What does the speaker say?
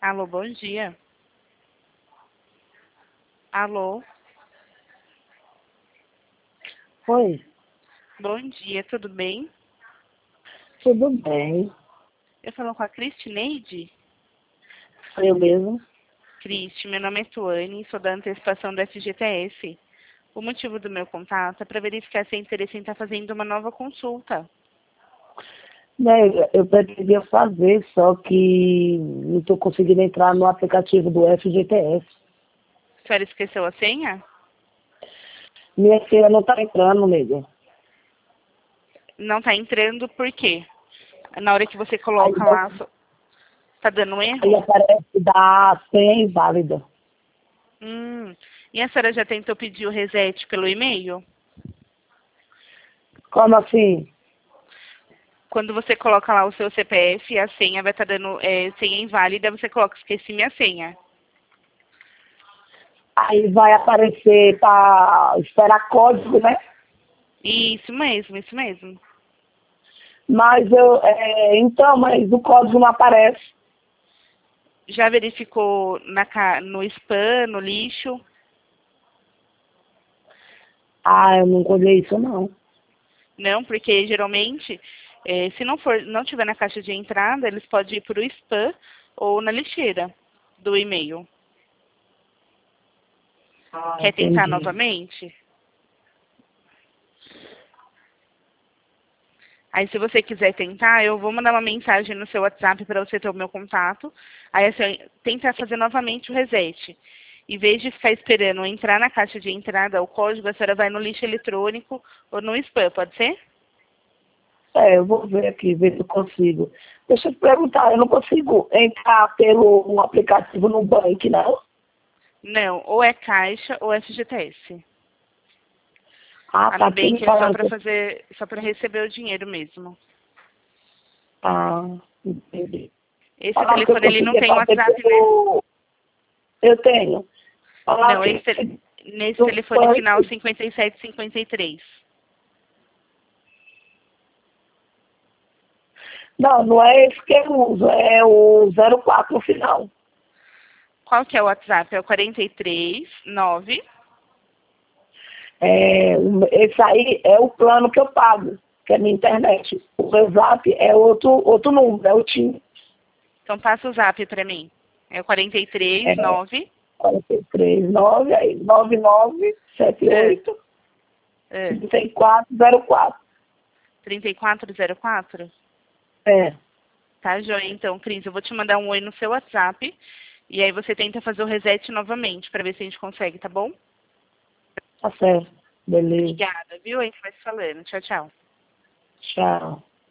Alô, bom dia. Alô, Oi, bom dia, tudo bem? tudo bem? Eu falo com a Cristineide? Sou eu mesmo. Cristi, meu nome é Tuane, sou da antecipação do FGTS. O motivo do meu contato é para verificar se é interesse em estar fazendo uma nova consulta. Né, eu pretendia fazer, só que não estou conseguindo entrar no aplicativo do FGTS. A senhora esqueceu a senha? Minha filha não está entrando, nega. Não está entrando por quê? Na hora que você Aí, coloca lá, tá dando um aí erro? aparece da senha inválida. E a senhora já tentou pedir o reset pelo e-mail? Como assim? Quando você coloca lá o seu CPF, a senha vai estar dando senha inválida, você coloca esqueci minha senha. Aí vai aparecer para esperar código, né? Isso mesmo, isso mesmo. Mas mas o código não aparece. Já verificou no spam, no lixo? Ah, eu não olhei isso não. Não, porque geralmente, se não tiver na caixa de entrada, eles podem ir para o spam ou na lixeira do e-mail. Ah, Quer tentar entendi. novamente? Aí, se você quiser tentar, eu vou mandar uma mensagem no seu WhatsApp para você ter o meu contato. Aí, assim, tenta fazer novamente o reset. Em vez de ficar esperando entrar na caixa de entrada o código, a senhora vai no lixo eletrônico ou no spam, pode ser? Eu vou ver aqui, ver se eu consigo. Deixa eu te perguntar, eu não consigo entrar pelo um aplicativo no banco, não? Não, ou é Caixa ou FGTS. Ah, A tá, porque Nubank me é só falaram para que... fazer, só para receber o dinheiro mesmo. Ah, entendi. Esse Falaram que eu telefone ele não conseguia tem fazer WhatsApp, né? pelo... Eu tenho. Falaram Não, que nesse do telefone final banco... 5753. Não, não é esse que eu uso, é o 04 no final. Qual que é o WhatsApp? É o 439. Esse aí é o plano que eu pago, que é minha internet. O meu zap é outro número, é o TIM. Então passa o zap para mim. É o É 439. 439, aí 9978 É, 3404. 3404. É, Tá, joia? Então, Cris, eu vou te mandar um oi no seu WhatsApp. E aí você tenta fazer o reset novamente para ver se a gente consegue, tá bom? tá certo. Beleza. Obrigada, viu? A gente vai se falando. Tchau, tchau. Tchau.